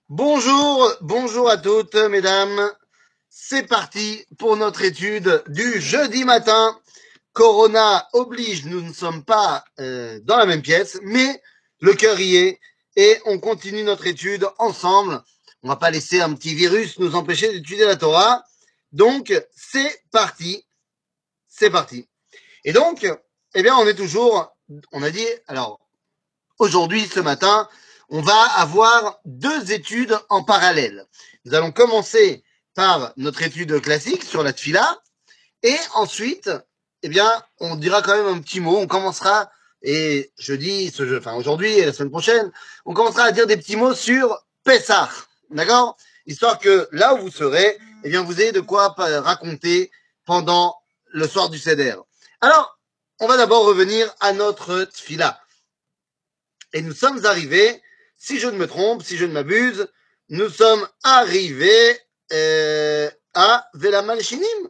Bonjour à toutes, mesdames. C'est parti pour notre étude du jeudi matin. Corona oblige, nous ne sommes pas dans la même pièce, mais le cœur y est et on continue notre étude ensemble. On va pas laisser un petit virus nous empêcher d'étudier la Torah. Donc, c'est parti. C'est parti. Et donc, eh bien, on a dit, alors, aujourd'hui, ce matin, on va avoir deux études en parallèle. Nous allons commencer par notre étude classique sur la tfila et ensuite, eh bien, on dira quand même un petit mot. On commencera, et aujourd'hui et la semaine prochaine, on commencera à dire des petits mots sur Pessah. D'accord? Histoire que là où vous serez, eh bien, vous ayez de quoi raconter pendant le soir du Seder. Alors, on va d'abord revenir à notre tfila. Et nous sommes arrivés, si je ne me trompe, si je ne m'abuse, nous sommes arrivés à Velamalchinim.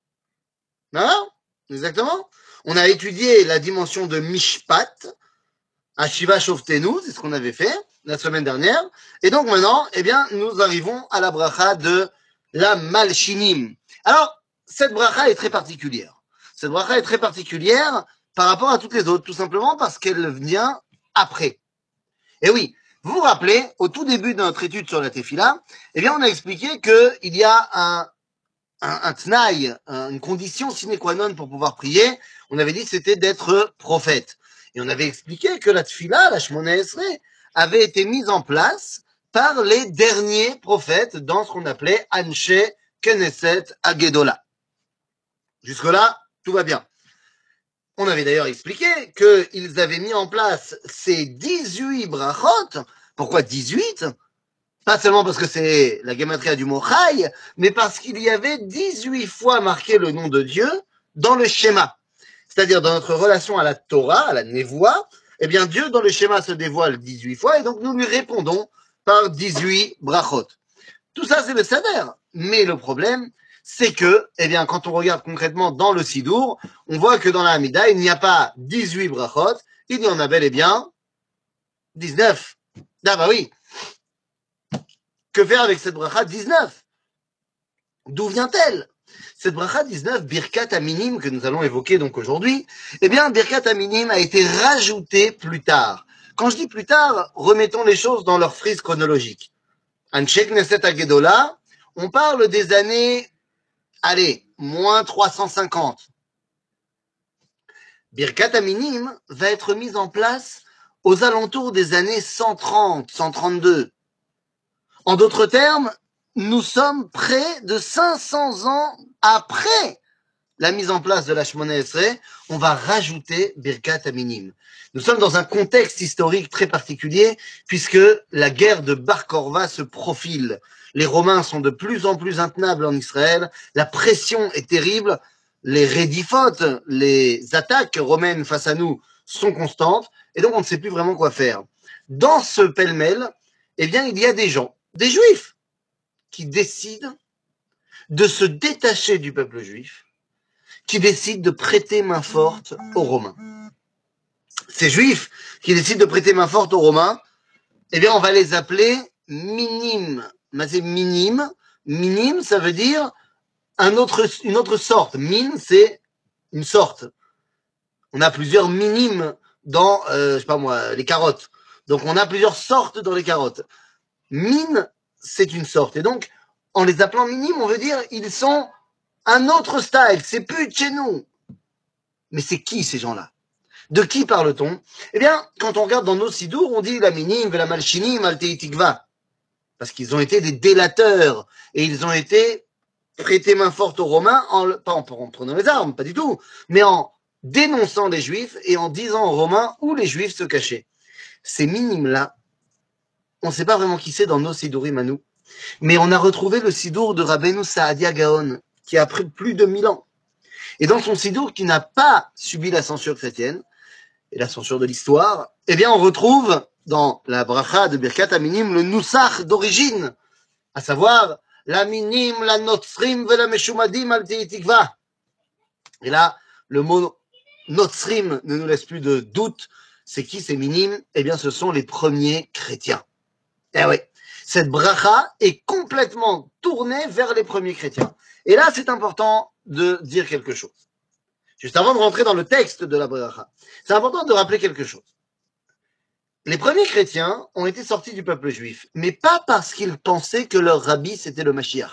Voilà, exactement. On a étudié la dimension de Mishpat, à Shiva Shoftenu, c'est ce qu'on avait fait la semaine dernière. Et donc maintenant, eh bien, nous arrivons à la bracha de la Malchinim. Alors, cette bracha est très particulière. Cette bracha est très particulière par rapport à toutes les autres, tout simplement parce qu'elle vient après. Et oui, vous vous rappelez, au tout début de notre étude sur la Tefila, eh bien, on a expliqué qu'il y a un tnaï, une condition sine qua non pour pouvoir prier. On avait dit que c'était d'être prophète. Et on avait expliqué que la Tefila, la Shmona Esrei, avait été mise en place par les derniers prophètes dans ce qu'on appelait Anshe Knesset Agedola. Jusque-là, tout va bien. On avait d'ailleurs expliqué qu'ils avaient mis en place ces 18 brachot. Pourquoi 18? Pas seulement parce que c'est la gematria du mot Chai, mais parce qu'il y avait 18 fois marqué le nom de Dieu dans le schéma. C'est-à-dire dans notre relation à la Torah, à la Névoie, eh bien Dieu dans le schéma se dévoile 18 fois et donc nous lui répondons par 18 brachot. Tout ça c'est le Seder. Mais le problème, c'est que, eh bien, quand on regarde concrètement dans le Sidour, on voit que dans la Hamida, il n'y a pas 18 brachot, il y en a bel et bien 19. Ah bah oui, que faire avec cette bracha 19? D'où vient-elle? Cette bracha 19, Birkat Aminim, que nous allons évoquer donc aujourd'hui, eh bien, Birkat Aminim a été rajoutée plus tard. Quand je dis plus tard, remettons les choses dans leur frise chronologique. Anshe Knesset Agedola, on parle des années, allez, moins 350. Birkat Aminim va être mise en place aux alentours des années 130, 132. En d'autres termes, nous sommes près de 500 ans après la mise en place de la Shemona Esrei, on va rajouter Birkat Aminim. Nous sommes dans un contexte historique très particulier puisque la guerre de Bar Korva se profile. Les Romains sont de plus en plus intenables en Israël, la pression est terrible, les rédifotes, les attaques romaines face à nous sont constantes et donc on ne sait plus vraiment quoi faire. Dans ce pêle-mêle, eh bien, il y a des gens, des juifs, qui décident de se détacher du peuple juif, qui décident de prêter main forte aux Romains. Ces Juifs qui décident de prêter main forte aux Romains, eh bien, on va les appeler minimes. C'est minime. Minime, ça veut dire une autre sorte. Mine, c'est une sorte. On a plusieurs minimes dans, je sais pas moi, les carottes. Donc, on a plusieurs sortes dans les carottes. Mine, c'est une sorte. Et donc, en les appelant minimes, on veut dire ils sont un autre style. C'est plus de chez nous. Mais c'est qui ces gens-là? De qui parle-t-on? Eh bien, quand on regarde dans nos sidours, on dit la minim, la malchinim, alteitikva. Parce qu'ils ont été des délateurs. Et ils ont été prêtés main forte aux Romains, pas en prenant les armes, pas du tout, mais en dénonçant les Juifs et en disant aux Romains où les Juifs se cachaient. Ces minimes-là, on ne sait pas vraiment qui c'est dans nos sidourim à nous. Mais on a retrouvé le sidour de Rabbeinu Saadia Gaon, qui a pris plus de 1000 ans. Et dans son sidour qui n'a pas subi la censure chrétienne, et la censure de l'histoire, eh bien, on retrouve dans la bracha de Birkat Aminim le noussach d'origine, à savoir la minim, la notzrim, la meshumadim al tikva. Et là, le mot notzrim ne nous laisse plus de doute. C'est qui ces minimes? Eh bien, ce sont les premiers chrétiens. Eh oui. Cette bracha est complètement tournée vers les premiers chrétiens. Et là, c'est important de dire quelque chose. Juste avant de rentrer dans le texte de la bracha, c'est important de rappeler quelque chose. Les premiers chrétiens ont été sortis du peuple juif, mais pas parce qu'ils pensaient que leur rabbi c'était le Mashiach.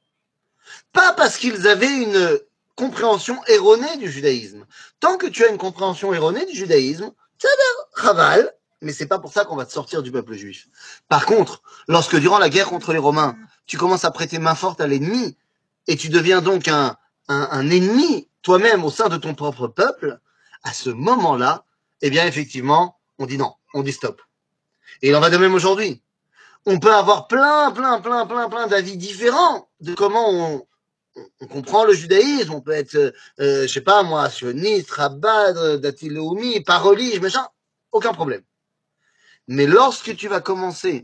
Pas parce qu'ils avaient une compréhension erronée du judaïsme. Tant que tu as une compréhension erronée du judaïsme, ça va, chaval, mais c'est pas pour ça qu'on va te sortir du peuple juif. Par contre, lorsque durant la guerre contre les Romains, tu commences à prêter main forte à l'ennemi, et tu deviens donc un ennemi toi-même au sein de ton propre peuple, à ce moment-là, eh bien effectivement, on dit non, on dit stop. Et il en va de même aujourd'hui. On peut avoir plein d'avis différents de comment on comprend le judaïsme. On peut être, je sais pas moi, sioniste, rabbin, dati leumi, parolique, machin, aucun problème. Mais lorsque tu vas commencer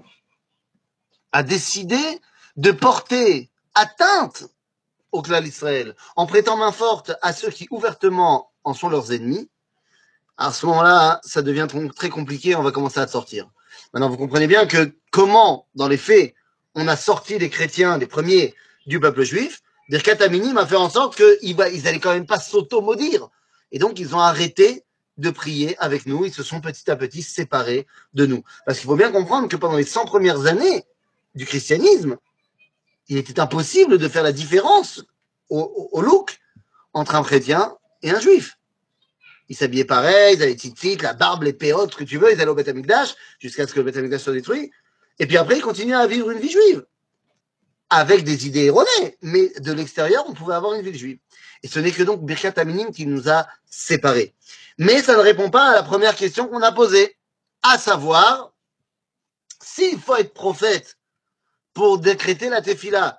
à décider de porter atteinte au clan d'Israël en prêtant main forte à ceux qui ouvertement en sont leurs ennemis, à ce moment-là, ça devient très compliqué, on va commencer à te sortir. Maintenant, vous comprenez bien que comment, dans les faits, on a sorti les chrétiens, les premiers du peuple juif, Birkat Aminim a fait en sorte qu'ils allaient quand même pas s'auto-maudire. Et donc, ils ont arrêté de prier avec nous, ils se sont petit à petit séparés de nous. Parce qu'il faut bien comprendre que pendant les 100 premières années du christianisme, il était impossible de faire la différence au look entre un chrétien et un juif. Ils s'habillaient pareil, ils avaient les tzitzit, la barbe, les péotes, ce que tu veux, ils allaient au Beth Amikdash, jusqu'à ce que le Beth Amikdash soit détruit. Et puis après, ils continuaient à vivre une vie juive. Avec des idées erronées, mais de l'extérieur, on pouvait avoir une vie juive. Et ce n'est que donc Birkat Aminim qui nous a séparés. Mais ça ne répond pas à la première question qu'on a posée, à savoir, s'il faut être prophète pour décréter la tefila,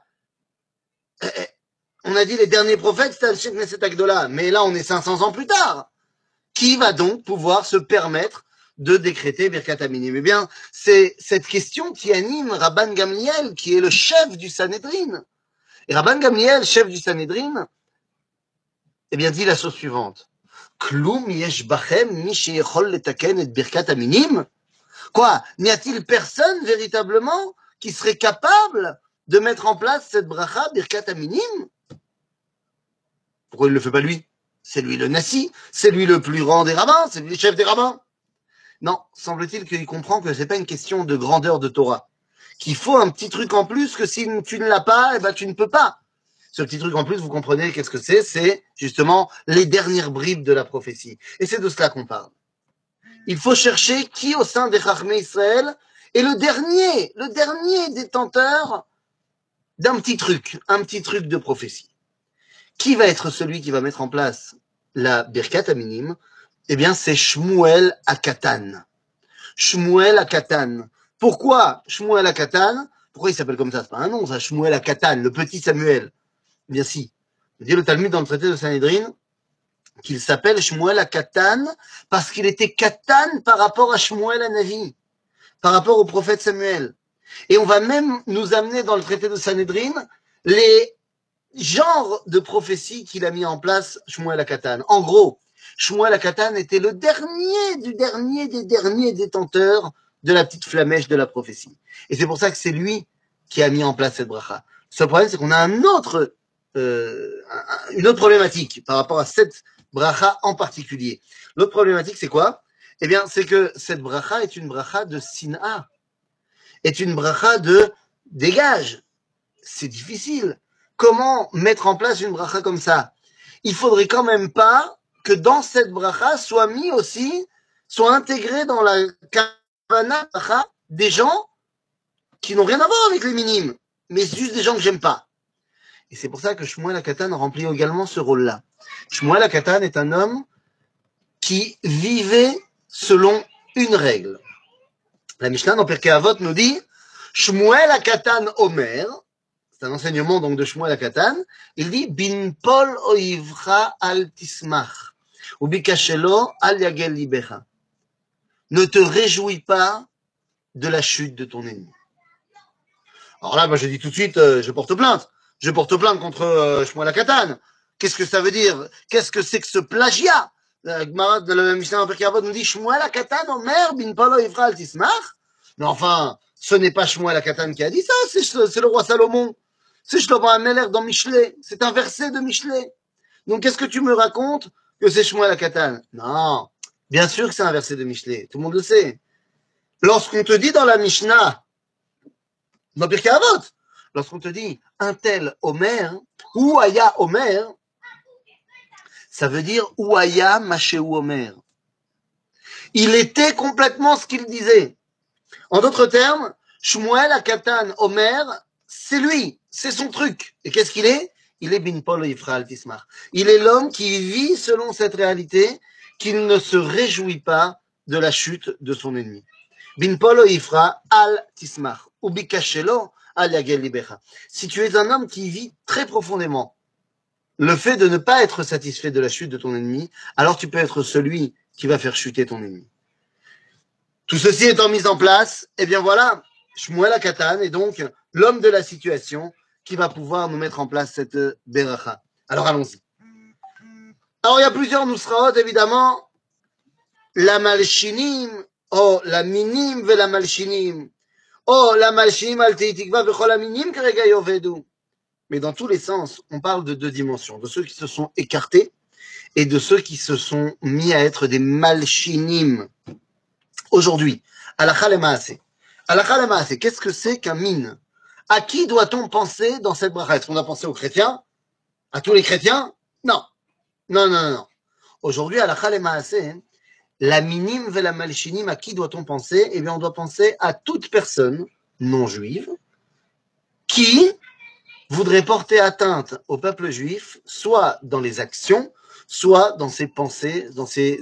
on a dit les derniers prophètes, c'était Al-Sheikh Neset Agdola, mais là, on est 500 ans plus tard. Qui va donc pouvoir se permettre de décréter Birkat Aminim? Eh bien, c'est cette question qui anime Rabban Gamliel, qui est le chef du Sanhédrin. Et Rabban Gamliel, chef du Sanhédrin, eh bien, dit la chose suivante. Kloum yesh bachem mi sheyechol letaken et Birkat Aminim? Quoi? N'y a-t-il personne véritablement qui serait capable de mettre en place cette bracha Birkat Aminim? Pourquoi il ne le fait pas lui? C'est lui le Nassi, c'est lui le plus grand des rabbins, c'est lui le chef des rabbins. Non, semble-t-il qu'il comprend que c'est pas une question de grandeur de Torah. Qu'il faut un petit truc en plus que si tu ne l'as pas, eh ben tu ne peux pas. Ce petit truc en plus, vous comprenez qu'est-ce que c'est? C'est justement les dernières bribes de la prophétie. Et c'est de cela qu'on parle. Il faut chercher qui au sein des Chachmei Israël est le dernier détenteur d'un petit truc, un petit truc de prophétie. Qui va être celui qui va mettre en place la Birkat Aminim? Eh bien, c'est Shmuel Akatan. Shmuel Akatan. Pourquoi Shmuel Akatan? Pourquoi il s'appelle comme ça? C'est pas un nom, ça, Shmuel Akatan, le petit Samuel. Eh bien si. Il dit le Talmud dans le traité de Sanhédrin qu'il s'appelle Shmuel Akatan parce qu'il était Katan par rapport à Shmuel Hanavi, par rapport au prophète Samuel. Et on va même nous amener dans le traité de Sanhédrin les genres de prophéties qu'il a mis en place Shmuel Akatan. En gros, Shmuel Akatan était le dernier des derniers détenteurs de la petite flamèche de la prophétie. Et c'est pour ça que c'est lui qui a mis en place cette bracha. Ce problème, c'est qu'on a une autre problématique par rapport à cette bracha en particulier. L'autre problématique, c'est quoi? Eh bien, c'est que cette bracha est une bracha de sin'a, est une bracha de dégage. C'est difficile. Comment mettre en place une bracha comme ça? Il faudrait quand même pas que dans cette bracha soit intégré dans la kavana bracha des gens qui n'ont rien à voir avec les minimes, mais juste des gens que j'aime pas. Et c'est pour ça que Shmuel Akatan remplit également ce rôle-là. Shmuel Akatan est un homme qui vivait selon une règle. La Mishnah dans Pirkei Avot nous dit Shmuel Akatan Omer, c'est un enseignement donc de Shmuel Akatan, il dit Bin pol oivcha al tismach, ou bikashelo al yagel libecha. Ne te réjouis pas de la chute de ton ennemi. Alors là, moi je dis tout de suite, je porte plainte. Je porte plainte contre Shmuel Akatan. Qu'est-ce que ça veut dire? Qu'est-ce que c'est que ce plagiat? La Mishnah en Pirkei Avot nous dit Shmuel Akatan Omer Bin pol oivcha al tismach. Mais enfin, Ce n'est pas Shmuel Akatan qui a dit ça, c'est le roi Salomon. C'est Shlomo HaMelech dans Michelet. C'est un verset de Michelet. Donc, qu'est-ce que tu me racontes que c'est Shmuel Akatan? Non. Bien sûr que c'est un verset de Michelet. Tout le monde le sait. Lorsqu'on te dit dans la Mishnah, dans Pirkei Avot, lorsqu'on te dit un tel Omer, ou Aya Omer, ça veut dire ou Aya Mashéu Omer. Il était complètement ce qu'il disait. En d'autres termes, Shmuel Akatan Omer, c'est lui, c'est son truc. Et qu'est-ce qu'il est? Il est bin Pol Yifra al Tismar. Il est l'homme qui vit selon cette réalité, qu'il ne se réjouit pas de la chute de son ennemi. Bin Pol Yifra al Tismar. Ubikashelo al Yagel Libecha. Si tu es un homme qui vit très profondément le fait de ne pas être satisfait de la chute de ton ennemi, alors tu peux être celui qui va faire chuter ton ennemi. Tout ceci étant mis en place, eh bien voilà, Shmuel Akatan est donc l'homme de la situation qui va pouvoir nous mettre en place cette beracha. Alors allons-y. Alors il y a plusieurs nusraot évidemment, la malchinim, oh la minim ve la malchinim, oh la malchinim al teitikva vechol aminim kerega yovedu. Mais dans tous les sens, on parle de deux dimensions, de ceux qui se sont écartés et de ceux qui se sont mis à être des malchinim. Aujourd'hui, halakha le maaseh. Halakha le maaseh, qu'est-ce que c'est qu'un mine? À qui doit-on penser dans cette bracha? Est-ce qu'on doit penser aux chrétiens? À tous les chrétiens? Non. Non, non, non, non. Aujourd'hui, halakha le maaseh, la minime ve la malchinim, à qui doit-on penser? Eh bien, on doit penser à toute personne non juive qui voudrait porter atteinte au peuple juif, soit dans les actions, soit dans ses pensées, dans ses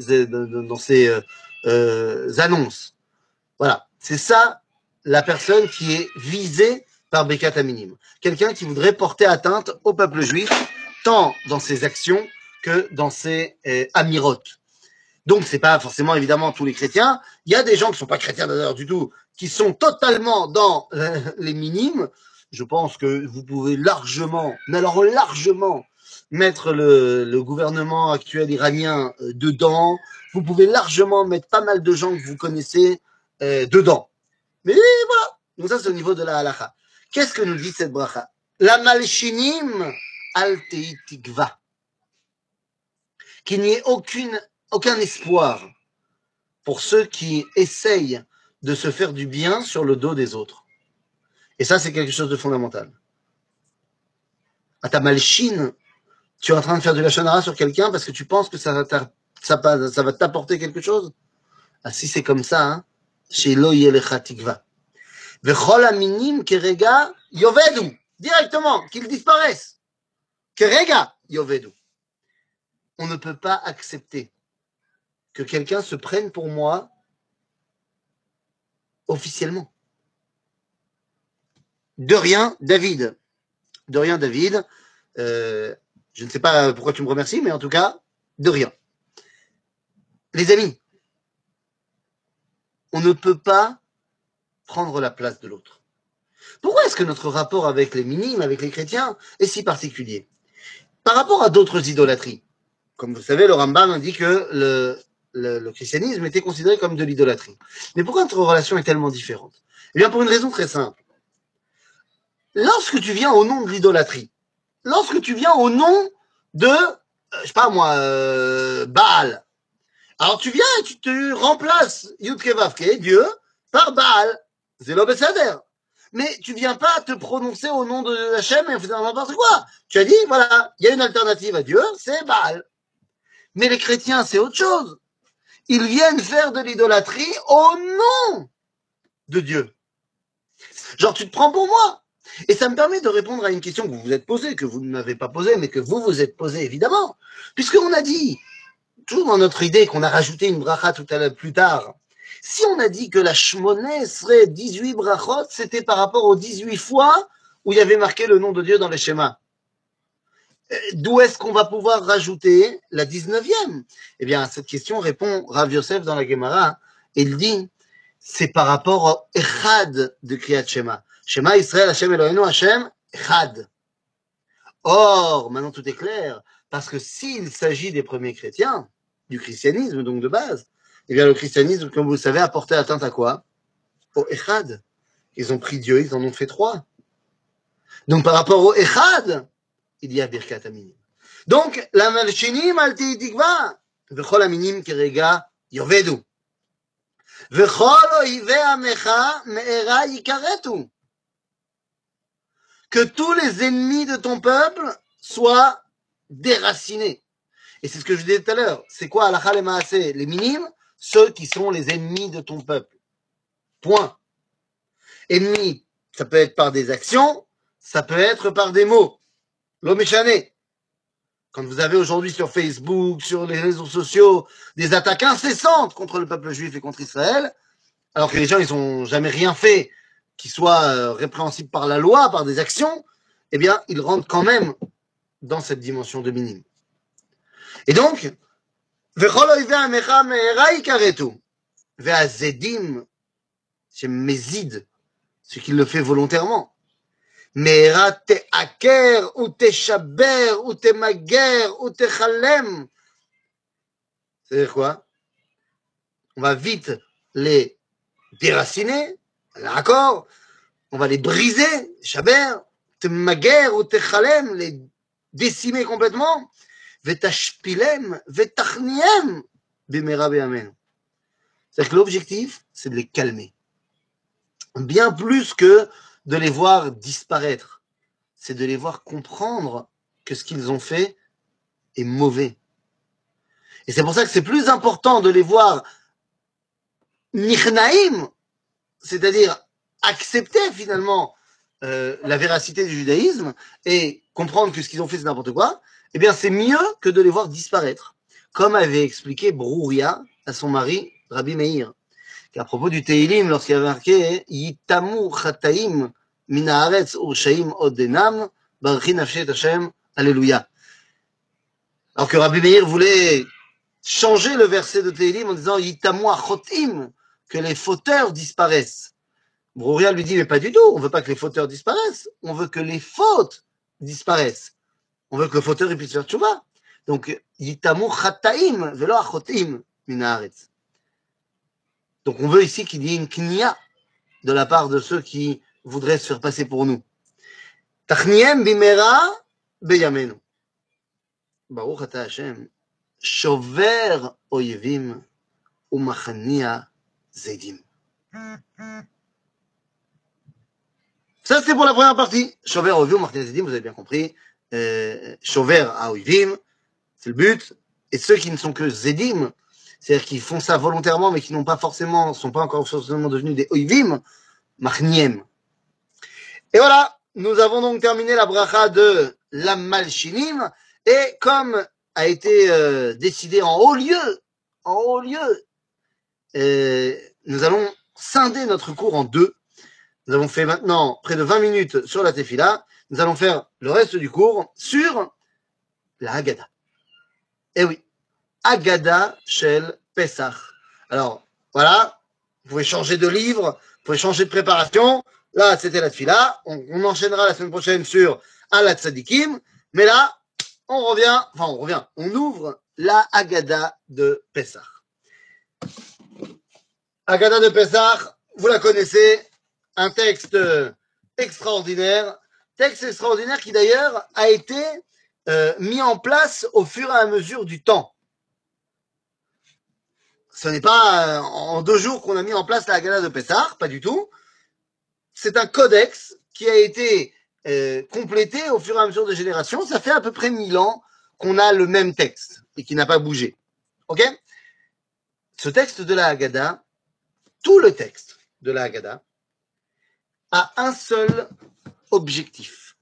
annonces. Voilà, c'est ça la personne qui est visée par Bekat Aminim. Quelqu'un qui voudrait porter atteinte au peuple juif, tant dans ses actions que dans ses amirotes. Donc, c'est pas forcément évidemment tous les chrétiens. Il y a des gens qui sont pas chrétiens d'ailleurs du tout, qui sont totalement dans les minimes. Je pense que vous pouvez largement, mais alors largement, mettre le gouvernement actuel iranien dedans. Vous pouvez largement mettre pas mal de gens que vous connaissez dedans. Mais voilà. Donc ça, c'est au niveau de la halakha. Qu'est-ce que nous dit cette bracha? La malchinim al teitikva. Qu'il n'y ait aucun espoir pour ceux qui essayent de se faire du bien sur le dos des autres. Et ça, c'est quelque chose de fondamental. À ta malchine, tu es en train de faire du lachon hara sur quelqu'un parce que tu penses que ça va t'apporter quelque chose. Ah, si c'est comme ça, hein, chez lo yelecha tikva. Vechol aminim kerega yovedu. Directement, qu'ils disparaissent. Kerega yovedu. On ne peut pas accepter que quelqu'un se prenne pour moi officiellement. De rien, David. De rien, David. Je ne sais pas pourquoi tu me remercies, mais en tout cas, de rien. Les amis, on ne peut pas prendre la place de l'autre. Pourquoi est-ce que notre rapport avec les minimes, avec les chrétiens, est si particulier? Par rapport à d'autres idolâtries, comme vous savez, le Rambam dit que le christianisme était considéré comme de l'idolâtrie. Mais pourquoi notre relation est tellement différente? Eh bien, pour une raison très simple. Lorsque tu viens au nom de l'idolâtrie, lorsque tu viens au nom de, je sais pas moi, Baal, alors tu viens et tu te remplaces Yudke Vavke, Dieu, par Baal. C'est l'obésader. Mais tu viens pas te prononcer au nom de Hachem et faire n'importe quoi. Tu as dit, voilà, il y a une alternative à Dieu, c'est Baal. Mais les chrétiens, c'est autre chose. Ils viennent faire de l'idolâtrie au nom de Dieu. Genre, tu te prends pour moi. Et ça me permet de répondre à une question que vous vous êtes posée, que vous ne m'avez pas posée, mais que vous vous êtes posée, évidemment. Puisqu'on a dit, toujours dans notre idée qu'on a rajouté une bracha tout à l'heure plus tard, si on a dit que la shmoneh serait 18 brachot, c'était par rapport aux 18 fois où il y avait marqué le nom de Dieu dans les schémas. D'où est-ce qu'on va pouvoir rajouter la 19e? Eh bien, à cette question répond Rav Yosef dans la Gemara. Il dit, c'est par rapport au Echad de Kriyat Shema. Shema Israël, Hashem Eloheinu, Hashem, Echad. Or, maintenant tout est clair, parce que s'il s'agit des premiers chrétiens, du christianisme, donc de base, eh bien le christianisme, comme vous le savez, a porté atteinte à quoi? Au Echad. Ils ont pris Dieu, ils en ont fait 3. Donc par rapport au Echad, il y a Birkat Aminim. Donc, la malchinim al tikva, v'chol aminim kerega yovedu. V'chol oive amecha me'era yikaretu. Que tous les ennemis de ton peuple soient déracinés. Et c'est ce que je disais tout à l'heure. C'est quoi halakha le maaseh? Les minimes, ceux qui sont les ennemis de ton peuple. Point. Ennemi, ça peut être par des actions, ça peut être par des mots. L'oméchané. Quand vous avez aujourd'hui sur Facebook, sur les réseaux sociaux, des attaques incessantes contre le peuple juif et contre Israël, alors que les gens, ils n'ont jamais rien fait qui soit répréhensible par la loi, par des actions, eh bien, ils rentrent quand même dans cette dimension de minime. Et donc, Vechol oivei amecha me'era yikaretu. Ve'azedim, c'est mézid, ce qui le fait volontairement. Me'era te'aker ou te'shaber ou te'mager ou te'chalem. C'est-à-dire quoi? On va vite les déraciner, d'accord? On va les briser, shaber, te'mager ou te'chalem, les décimer complètement. Vetashpilem, vetachniem, bimera be'amen. C'est-à-dire que l'objectif, c'est de les calmer. Bien plus que de les voir disparaître. C'est de les voir comprendre que ce qu'ils ont fait est mauvais. Et c'est pour ça que c'est plus important de les voir nichnaïm, c'est-à-dire accepter finalement la véracité du judaïsme et comprendre que ce qu'ils ont fait c'est n'importe quoi, eh bien c'est mieux que de les voir disparaître. Comme avait expliqué Brouria à son mari, Rabbi Meir, qu'à propos du Teilim, lorsqu'il avait marqué Yitamu chataim min haaretz urshaim odenam barchi nafshet Hashem, alléluia. Alors que Rabbi Meir voulait changer le verset de Teilim en disant Yitamu achotim, que les fauteurs disparaissent. Brouria lui dit mais pas du tout, on veut pas que les fauteurs disparaissent, on veut que les fautes disparaissent. On veut que le fauteur puisse faire tchouva. Donc Yitamu chataim velo achotim min haaretz. Donc on veut ici qu'il y ait une knia de la part de ceux qui voudraient se faire passer pour nous. Tachniem bimera beyamenu. Baruch ata Hashem, shover oyevim umachania zedim. Ça c'était pour la première partie. Shover oyevim umachania zedim, vous avez bien compris. Shover à oyevim, c'est le but. Et ceux qui ne sont que zedim, c'est-à-dire qui font ça volontairement, mais qui n'ont pas forcément, sont pas encore forcément devenus des oyevim, machniem. Et voilà, nous avons donc terminé la bracha de la malchinim, et comme a été décidé en haut lieu, nous allons scinder notre cours en deux. Nous avons fait maintenant près de 20 minutes sur la tefila, nous allons faire le reste du cours sur la Haggadah. Eh oui, Haggadah Shel Pesach. Alors, voilà, vous pouvez changer de livre, vous pouvez changer de préparation. Là, c'était la tefila. On enchaînera la semaine prochaine sur Alat Tzadikim. Mais là, on ouvre la Haggadah de Pesach. Haggadah de Pesach, vous la connaissez, un texte extraordinaire qui d'ailleurs a été mis en place au fur et à mesure du temps. Ce n'est pas en 2 jours qu'on a mis en place la Haggadah de Pessah, pas du tout. C'est un codex qui a été complété au fur et à mesure des générations. Ça fait à peu près 1000 ans qu'on a le même texte et qui n'a pas bougé. Ok? Ce texte de la Haggadah, tout le texte de la Haggadah, a un seul objectif.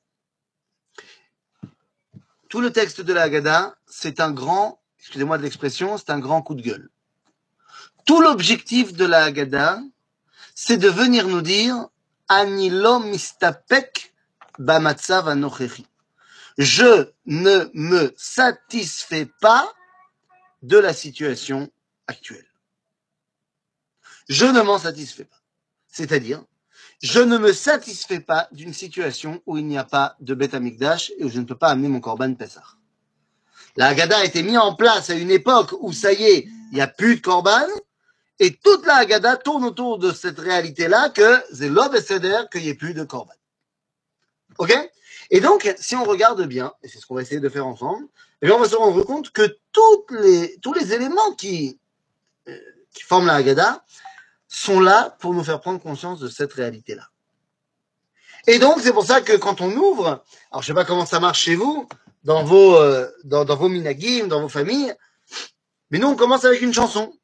Tout le texte de la Haggadah, c'est un grand, excusez-moi de l'expression, c'est un grand coup de gueule. Tout l'objectif de la Haggadah, c'est de venir nous dire Ani lo mistapek bamatzav anochechi. Je ne me satisfais pas de la situation actuelle. Je ne m'en satisfais pas. C'est-à-dire, je ne me satisfais pas d'une situation où il n'y a pas de Beth Amikdash et où je ne peux pas amener mon Korban Pessah. La Haggadah a été mise en place à une époque où, ça y est, il n'y a plus de Korban. Et toute la Haggadah tourne autour de cette réalité-là que c'est l'homme et Seder, qu'il n'y ait plus de Korban. Ok? Et donc, si on regarde bien, et c'est ce qu'on va essayer de faire ensemble, eh bien on va se rendre compte que tous les éléments qui forment la Haggadah sont là pour nous faire prendre conscience de cette réalité-là. Et donc, c'est pour ça que quand on ouvre, alors je sais pas comment ça marche chez vous, dans vos minagim, dans vos familles, mais nous, on commence avec une chanson.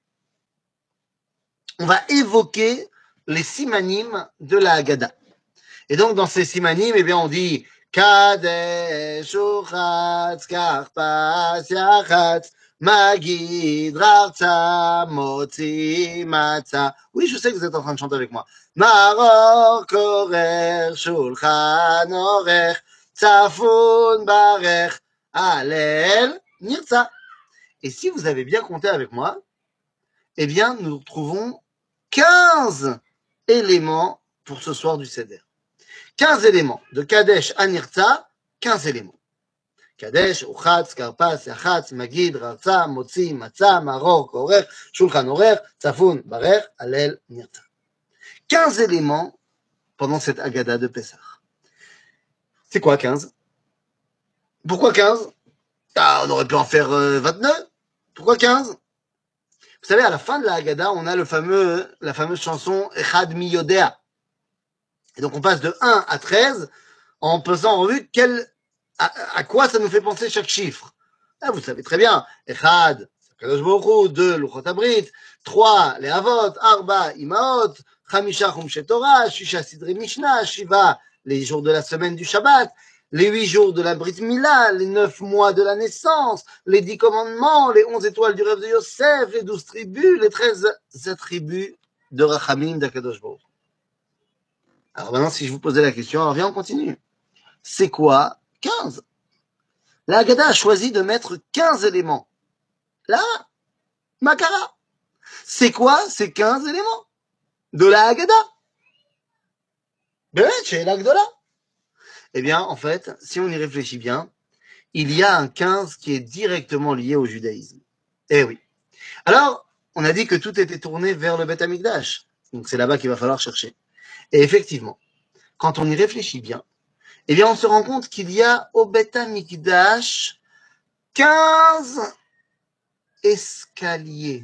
On va évoquer les simanim de la Haggadah. Et donc, dans ces simanim, eh bien, on dit Kadesh, Uchatz, Karpas, Yachatz, Magid, Rartza, Motzi, Matza. Oui, je sais que vous êtes en train de chanter avec moi. Maror, Korer, Shulchan, Orer, Tzafun, Barer, Alel, Nirza. Et si vous avez bien compté avec moi, eh bien, nous trouvons 15 éléments pour ce soir du Seder. 15 éléments. De Kadesh à Nirza, 15 éléments. Kadesh, Uchatz, Karpas, Yachatz, Magid, Rartza, Motzi, Matza, Maror, Korer, Shulchan Orer, Tzafun, Barer, Alel, Nirza. 15 éléments pendant cette Haggadah de Pessah. C'est quoi 15? Pourquoi 15? Ah, on aurait pu en faire 29. Pourquoi 15? Vous savez, à la fin de la Haggadah, on a la fameuse chanson Echad Mi Yodea. Et donc, on passe de 1 à 13 en passant en revue à quoi ça nous fait penser chaque chiffre. Là, vous savez très bien. Echad, Kadosh Baruch Hu, 2, Luchot Abrit, 3, les Avot, Arba, Imaot, Chamisha, Chumshe Torah, Shisha, Sidre Mishnah, Shiva, les jours de la semaine du Shabbat, les 8 jours de la Brit Mila, les 9 mois de la naissance, les 10 commandements, les 11 étoiles du rêve de Yosef, les 12 tribus, les 13 attributs de Rachamim d'Akadosh Baruch Hu. Alors maintenant, si je vous posais la question, alors viens, on continue. C'est quoi 15? La Haggadah a choisi de mettre 15 éléments. Là, Makara. C'est quoi ces 15 éléments de la Haggadah? Ben, chez l'Agdola. Eh bien, en fait, si on y réfléchit bien, il y a un 15 qui est directement lié au judaïsme. Eh oui. Alors, on a dit que tout était tourné vers le Beth Amikdash. Donc c'est là-bas qu'il va falloir chercher. Et effectivement, quand on y réfléchit bien, eh bien, on se rend compte qu'il y a au Beth Amikdash 15 escaliers.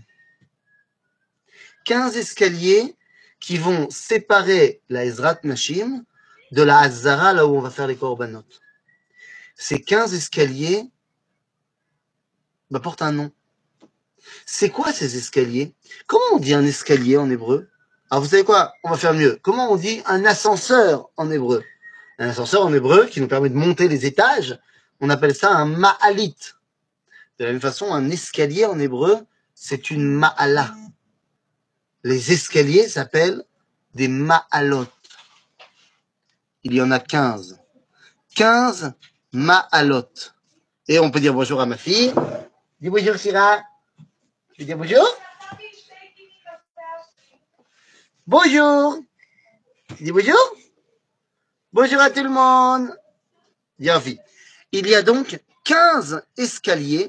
15 escaliers qui vont séparer la Ezrat Nashim de la Hazara, là où on va faire les korbanot. Ces 15 escaliers portent un nom. C'est quoi ces escaliers? Comment on dit un escalier en hébreu? Alors vous savez quoi? On va faire mieux. Comment on dit un ascenseur en hébreu? Un ascenseur en hébreu qui nous permet de monter les étages, on appelle ça un ma'alit. De la même façon, un escalier en hébreu, c'est une ma'ala. Les escaliers s'appellent des ma'alot. Il y en a 15. 15 ma'alot. Et on peut dire bonjour à ma fille. Dis bonjour, Shira. Tu veux dire bonjour? Bonjour. Tu dis bonjour? Bonjour à tout le monde. Bien, fille. Il y a donc 15 escaliers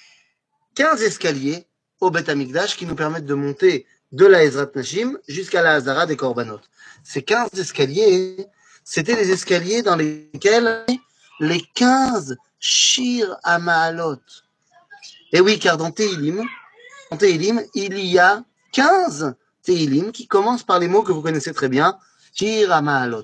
au Beth Amikdash qui nous permettent de monter de la Ezrat Nashim jusqu'à la Hazara des Korbanot. Ces 15 escaliers, c'était les escaliers dans lesquels les 15 Shir Amaalot. Et oui, car dans Tehilim, il y a 15 Tehilim qui commencent par les mots que vous connaissez très bien, Shir Amaalot.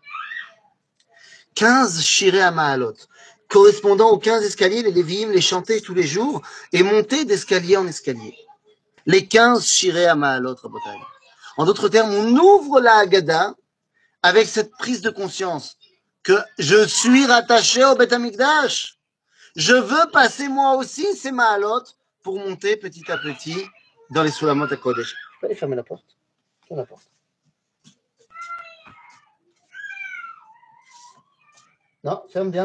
15 Shiré Amaalot, correspondant aux 15 escaliers, les Lévi'im les chantaient tous les jours et montaient d'escalier en escalier. Les 15 Shiré Amaalot, Rabotai. En d'autres termes, on ouvre la Haggadah avec cette prise de conscience que je suis rattaché au Beth Amikdash. Je veux passer moi aussi ces Maalot pour monter petit à petit dans les Sulamot HaKodesh. Tu peux aller fermer la porte? Ferme la porte. Non, ferme bien.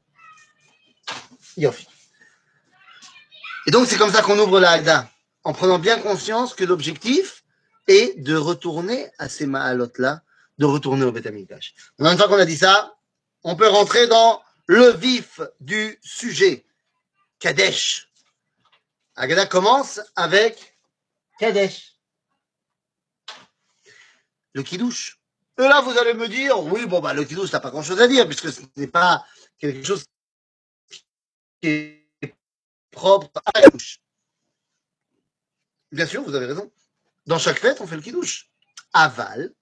Yofi. Et donc, c'est comme ça qu'on ouvre la Haggadah, en prenant bien conscience que l'objectif est de retourner à ces Maalot-là, de retourner au Beth Amikdash. Une fois qu'on a dit ça, on peut rentrer dans le vif du sujet. Kadesh. Haggadah commence avec Kadesh. le kiddush. Et là, vous allez me dire, oui, bon, bah, le kiddush, t'as pas grand chose à dire, puisque ce n'est pas quelque chose qui est propre à la kiddush. Bien sûr, vous avez raison. Dans chaque fête, on fait le kiddush. Aval,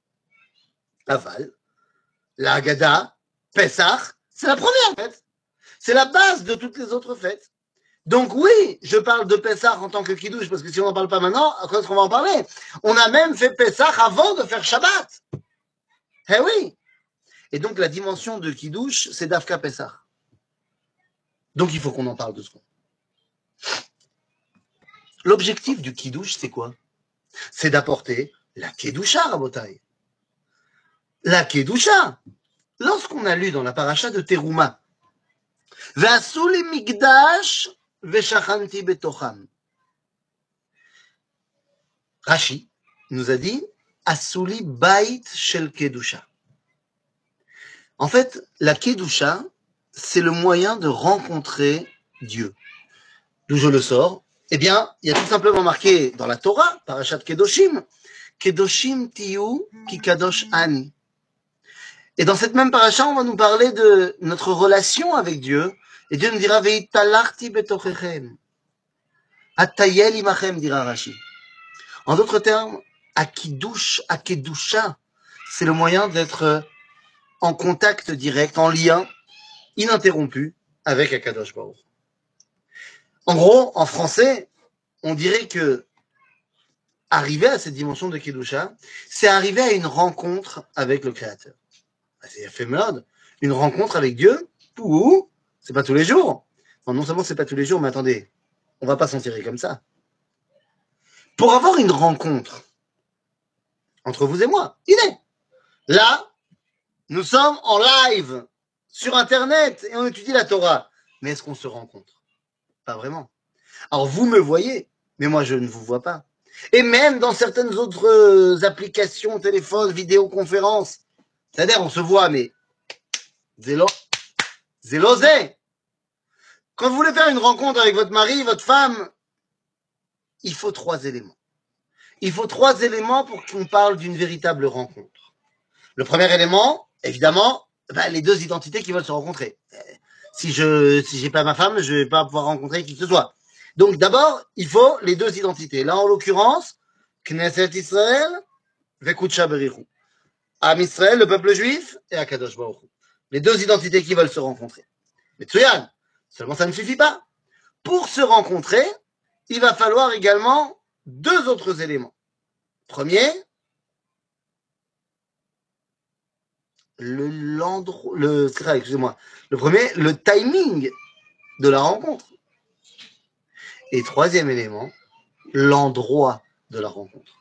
la Haggadah, Pessah, c'est la première fête. C'est la base de toutes les autres fêtes. Donc oui, je parle de Pessah en tant que kiddush, parce que si on n'en parle pas maintenant, à quoi est-ce qu'on va en parler? On a même fait Pessah avant de faire Shabbat. Eh oui. Et donc la dimension de kiddush, c'est Dafka Pessah. Donc il faut qu'on en parle de ce qu'on. L'objectif du kiddush, c'est quoi? C'est d'apporter la kedusha, Rabotai. La kedusha. Lorsqu'on a lu dans la paracha de Teruma, Ve'asu li migdash ve'shachanti betocham. Rashi nous a dit Asuli bait shel kedusha. En fait, la kedusha, c'est le moyen de rencontrer Dieu. D'où je le sors? Eh bien, il y a tout simplement marqué dans la Torah, parashat Kedoshim, Kedoshim tiyu ki kadosh ani. Et dans cette même paracha, on va nous parler de notre relation avec Dieu. Et Dieu nous dira Veitalarti betochechem. Atayel imachem, dira Rashi. En d'autres termes, Akidush, Akedusha, c'est le moyen d'être en contact direct, en lien ininterrompu avec Akadosh Baruch. En gros, en français, on dirait que arriver à cette dimension de Kedusha, c'est arriver à une rencontre avec le Créateur. C'est éphémère, une rencontre avec Dieu, ou c'est pas tous les jours. Non seulement c'est pas tous les jours, mais attendez, on va pas s'en tirer comme ça. Pour avoir une rencontre entre vous et moi, là, nous sommes en live sur Internet et on étudie la Torah. Mais est-ce qu'on se rencontre? Pas vraiment. Alors vous me voyez, mais moi je ne vous vois pas. Et même dans certaines autres applications, téléphones, vidéoconférences, c'est-à-dire on se voit, mais zélo, zélosé. Quand vous voulez faire une rencontre avec votre mari, votre femme, il faut 3 éléments. Il faut 3 éléments pour qu'on parle d'une véritable rencontre. Le premier élément, évidemment, les 2 identités qui veulent se rencontrer. Si j'ai pas ma femme, je vais pas pouvoir rencontrer qui que ce soit. Donc d'abord, il faut les 2 identités. Là, en l'occurrence, Knesset Israël, Vekutsha Berichu. Am Israël, le peuple juif, et Akadosh Baruch Hu. Les 2 identités qui veulent se rencontrer. Mais Tsuyan, seulement ça ne suffit pas. Pour se rencontrer, il va falloir également 2 autres éléments. Premier, le premier, le timing de la rencontre. Et troisième élément, l'endroit de la rencontre.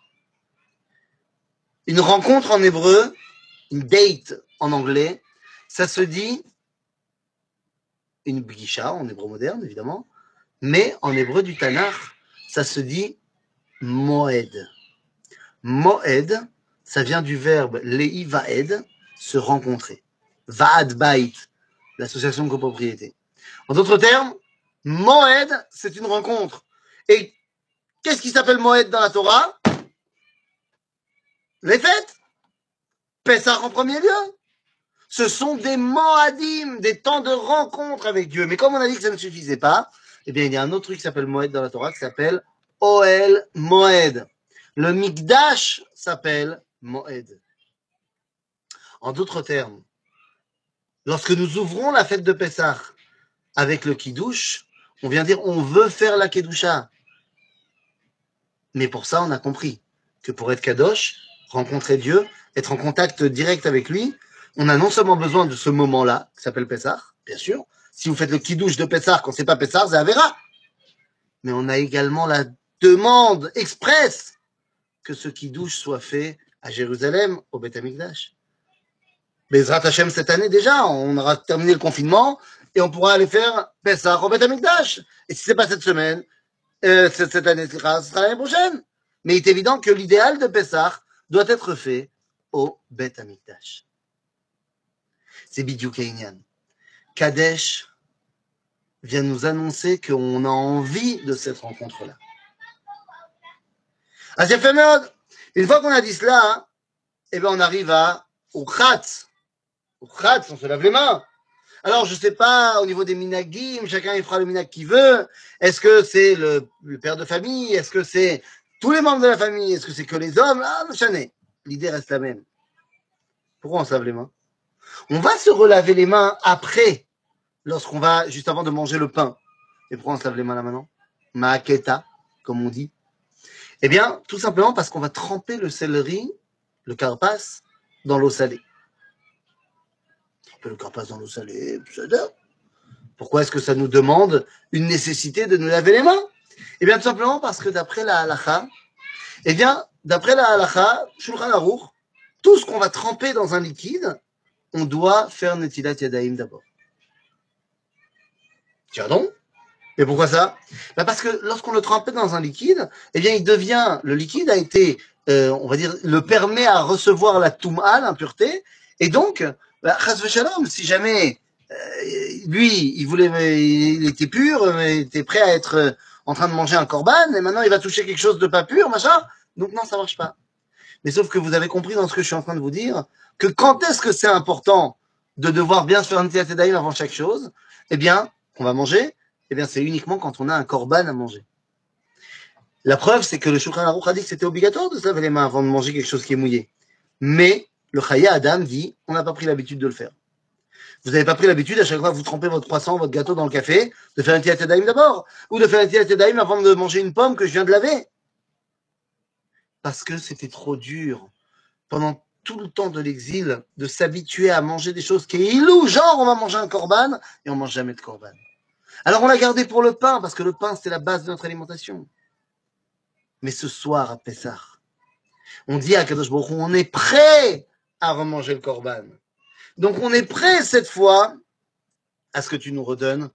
Une rencontre en hébreu, une date en anglais, ça se dit une bgisha en hébreu moderne, évidemment, mais en hébreu du Tanakh, ça se dit moed. Moed, ça vient du verbe lei vaed, se rencontrer. Vaad bait, l'association de copropriété. En d'autres termes, moed, c'est une rencontre. Et qu'est-ce qui s'appelle moed dans la Torah? Les fêtes. Pessah en premier lieu. Ce sont des moadim, des temps de rencontre avec Dieu. Mais comme on a dit que ça ne suffisait pas, eh bien, il y a un autre truc qui s'appelle moed dans la Torah qui s'appelle Oel Moed. Le Mikdash s'appelle Moed. En d'autres termes, lorsque nous ouvrons la fête de Pessah avec le Kiddush, on vient dire on veut faire la Kedusha. Mais pour ça, on a compris que pour être Kadosh, rencontrer Dieu, être en contact direct avec lui, on a non seulement besoin de ce moment-là, qui s'appelle Pessah, bien sûr. Si vous faites le Kiddush de Pessah, quand c'est pas Pessah, c'est Avera. Mais on a également la demande expresse que ce Kiddush soit fait à Jérusalem, au Beth Amikdash. Bezrat Hashem, cette année déjà, on aura terminé le confinement et on pourra aller faire Pessah au Beth Amikdash. Et si c'est pas cette semaine, cette année, ce sera l'année prochaine. Mais il est évident que l'idéal de Pessah doit être fait au Beth Amikdash. C'est Bidyouk Einyan. Kadesh vient nous annoncer qu'on a envie de cette rencontre-là. Ah, c'est fait merde. Une fois qu'on a dit cela, eh bien, on arrive au khatz. Au khatz, on se lave les mains. Alors, je ne sais pas, au niveau des minagim, chacun il fera le minag qu'il veut. Est-ce que c'est le père de famille? Est-ce que c'est tous les membres de la famille? Est-ce que c'est que les hommes? Ah, le chanet. L'idée reste la même. Pourquoi on se lave les mains? On va se relaver les mains après, lorsqu'on va, juste avant de manger le pain. Et pourquoi on se lave les mains là maintenant? Ma'aketa, comme on dit. Eh bien, tout simplement parce qu'on va tremper le céleri, le carpas, dans l'eau salée. Tremper le carpas dans l'eau salée, ça donne. Pourquoi est-ce que ça nous demande une nécessité de nous laver les mains? Eh bien, tout simplement parce que d'après la halacha, eh bien, d'après la halacha, Shulchan Aruch, tout ce qu'on va tremper dans un liquide, on doit faire Netilat Yadayim d'abord. Tiens donc. Et pourquoi ça? Parce que lorsqu'on le trempe dans un liquide, eh bien, le liquide a été, on va dire, le permet à recevoir la touma, l'impureté, et donc, chas v'shalom, si jamais lui, il était pur, mais il était prêt à être en train de manger un korban, et maintenant il va toucher quelque chose de pas pur, machin. Donc non, ça marche pas. Mais sauf que vous avez compris dans ce que je suis en train de vous dire, que quand est-ce que c'est important de devoir bien se faire un Netilat Yadayim avant chaque chose? Eh bien, on va manger, eh bien, c'est uniquement quand on a un korban à manger. La preuve, c'est que le Shulchan Aruch a dit que c'était obligatoire de se laver les mains avant de manger quelque chose qui est mouillé. Mais le Chaya Adam dit, on n'a pas pris l'habitude de le faire. Vous n'avez pas pris l'habitude, à chaque fois que vous trempez votre croissant, votre gâteau dans le café, de faire un Netilat Yadayim d'abord, ou de faire un Netilat Yadayim avant de manger une pomme que je viens de laver. Parce que c'était trop dur, pendant tout le temps de l'exil, de s'habituer à manger des choses qui est ilou, genre on va manger un korban, et on mange jamais de korban. Alors on l'a gardé pour le pain, parce que le pain, c'est la base de notre alimentation. Mais ce soir, à Pessah, on dit à Kadosh Baruch Hu, on est prêt à remanger le korban. Donc on est prêt cette fois à ce que tu nous redonnes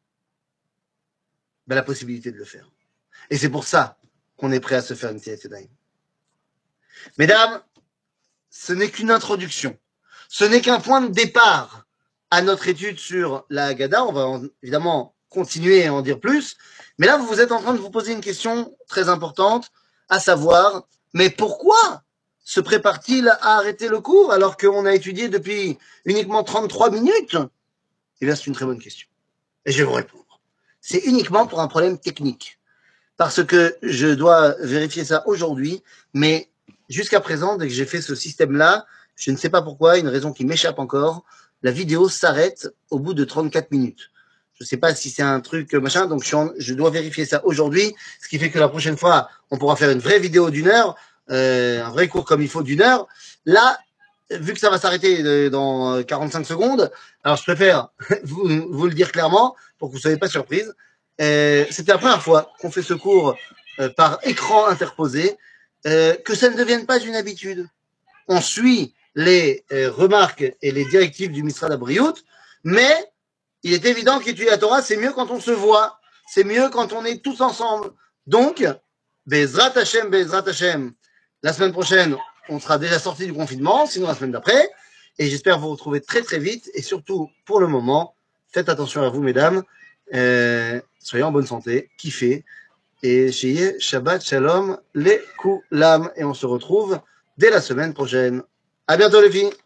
la possibilité de le faire. Et c'est pour ça qu'on est prêt à se faire une Netilat Yadayim. Mesdames, ce n'est qu'une introduction. Ce n'est qu'un point de départ à notre étude sur la Haggadah. On va évidemment continuer et en dire plus. Mais là, vous êtes en train de vous poser une question très importante, à savoir, mais pourquoi se prépare-t-il à arrêter le cours alors qu'on a étudié depuis uniquement 33 minutes? Eh bien, c'est une très bonne question. Et je vais vous répondre. C'est uniquement pour un problème technique. Parce que je dois vérifier ça aujourd'hui, mais jusqu'à présent, dès que j'ai fait ce système-là, je ne sais pas pourquoi, une raison qui m'échappe encore, la vidéo s'arrête au bout de 34 minutes. Je ne sais pas si c'est un truc machin, donc je dois vérifier ça aujourd'hui, ce qui fait que la prochaine fois, on pourra faire une vraie vidéo d'une heure, un vrai cours comme il faut d'une heure. Là, vu que ça va s'arrêter dans 45 secondes, alors je préfère vous le dire clairement pour que vous ne soyez pas surprise. C'était la première fois qu'on fait ce cours par écran interposé, que ça ne devienne pas une habitude. On suit les remarques et les directives du Misrad Abriout, mais il est évident qu'étudier la Torah, c'est mieux quand on se voit, c'est mieux quand on est tous ensemble. Donc, Bezrat Hashem, la semaine prochaine, on sera déjà sorti du confinement, sinon la semaine d'après, et j'espère vous retrouver très très vite, et surtout, pour le moment, faites attention à vous, mesdames, soyez en bonne santé, kiffez, et Shiye Shabbat Shalom les Kulam. Et on se retrouve dès la semaine prochaine. À bientôt les filles.